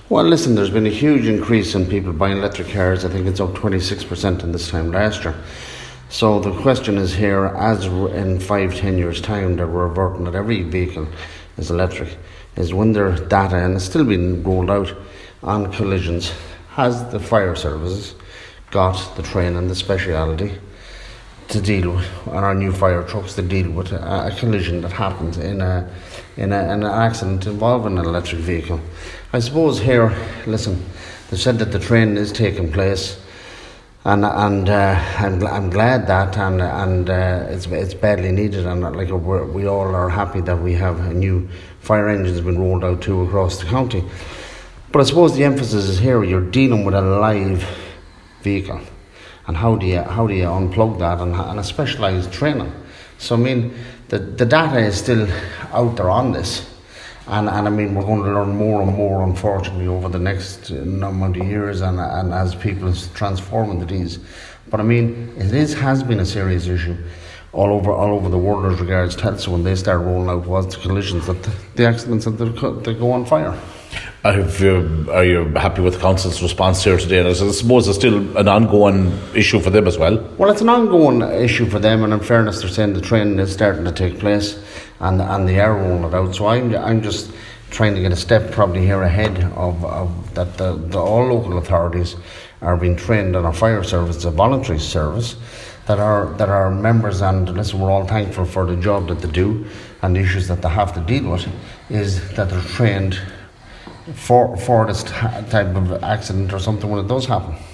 Well, listen, there's been a huge increase in people buying electric cars. I think it's up 26% in this time last year. So the question is here, as in 5-10 years' time, that we're reverting that every vehicle is electric, is when their data, and it's still being rolled out on collisions, has the fire services got the training, the speciality to deal with, on our new fire trucks, to deal with a collision that happens in an accident involving an electric vehicle. I suppose here, listen, they said that the training is taking place, and I'm glad that, and it's badly needed, and like we all are happy that we have a new fire engine has been rolled out too across the county. But I suppose the emphasis is here, you're dealing with a live vehicle, and how do you unplug that, and a specialised training. So I mean, the data is still out there on this, and I mean, we're going to learn more and more, unfortunately, over the next number of years, and as people transform into these. But I mean, has been a serious issue all over the world as regards Tesla. When they start rolling out was the collisions, that the accidents that go on fire. Are you happy with the council's response here today? And I suppose it's still an ongoing issue for them as well. Well, it's an ongoing issue for them, and in fairness, they're saying the training is starting to take place, and they are rolling it out. So I'm just trying to get a step probably here ahead of that. The all local authorities are being trained on a fire service, a voluntary service, that are members, and listen, we're all thankful for the job that they do and the issues that they have to deal with, is that they're trained for this type of accident or something when it does happen.